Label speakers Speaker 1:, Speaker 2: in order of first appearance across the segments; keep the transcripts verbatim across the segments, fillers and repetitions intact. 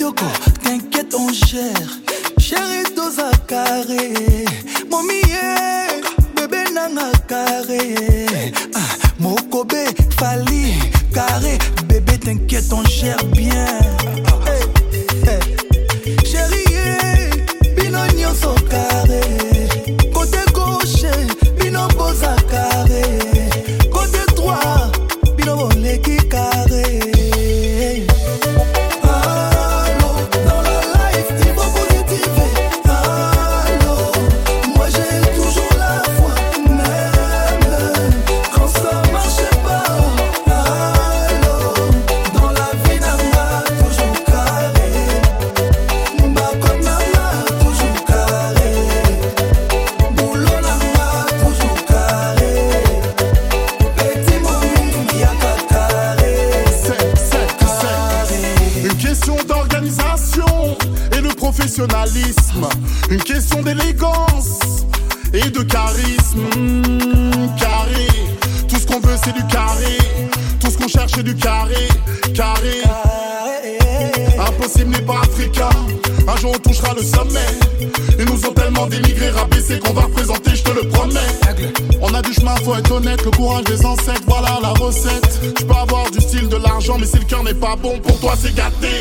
Speaker 1: Kitoko, t'inquiète on gère. Chérie dosa carré. Mommy yeah, bébé nanga carré. Ah, Mokobe, Fali, carré. Bébé t'inquiète on gère bien. Hey, hey. Chérie yeah, bino nyonso carré. Côté gauche, bino boza carré. Côté droit, bino boleki carré.
Speaker 2: Une question d'élégance et de charisme. Mmh, carré, tout ce qu'on veut c'est du carré. Tout ce qu'on cherche c'est du carré. Carré, impossible n'est pas africain. Un jour on touchera le sommet. Ils nous ont tellement dénigré, rabaissé qu'on va représenter, je te le promets. On a du chemin, faut être honnête. Le courage des ancêtres, voilà la recette. Je peux avoir du style, de l'argent, mais si le cœur n'est pas bon, pour toi c'est gâté.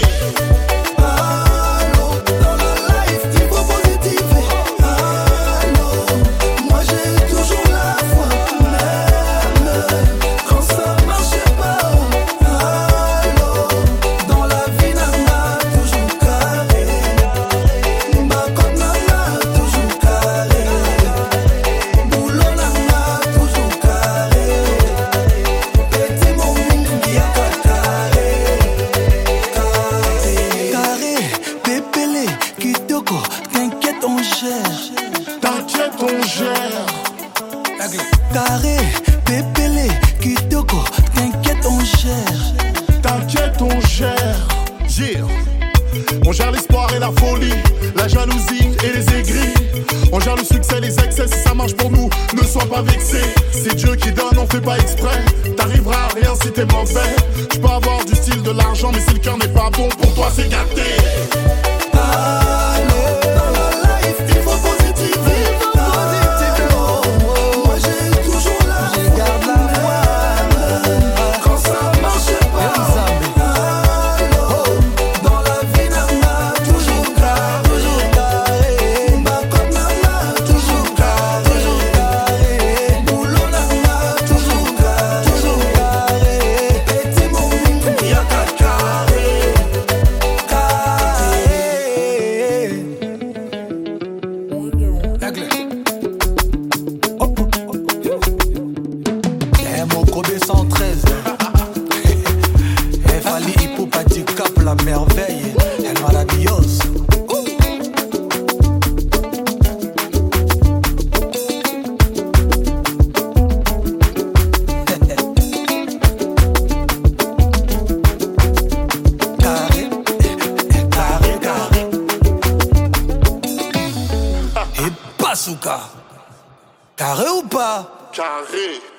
Speaker 1: T'inquiète on gère. Carré, pépélé, kitoko, t'inquiète on gère.
Speaker 2: T'inquiète on gère. Yeah. On gère l'espoir et la folie, la jalousie et les aigris. On gère le succès, les excès, si ça marche pour nous, ne sois pas vexé. C'est Dieu qui donne, on fait pas exprès. T'arriveras à rien si t'es mauvais. Je peux avoir du style, de l'argent, mais si le cœur n'est pas bon, pour toi c'est gâté.
Speaker 1: Allô, dans la life, il faut positiver. Moi j'ai toujours la foi, je garde la foi. Quand ça marche pas, allô, dans la vie nana, toujours carré, toujours carré. Ma comme nana, toujours carré, toujours carré. Boulot nana, toujours carré, toujours carré. Petit mon y'a qu'à carré. cent treize Elle Fali Hippopati Cap la merveille El Maravillos. Carré, carré, carré. Et Bazooka. Carré ou pas?
Speaker 2: Carré.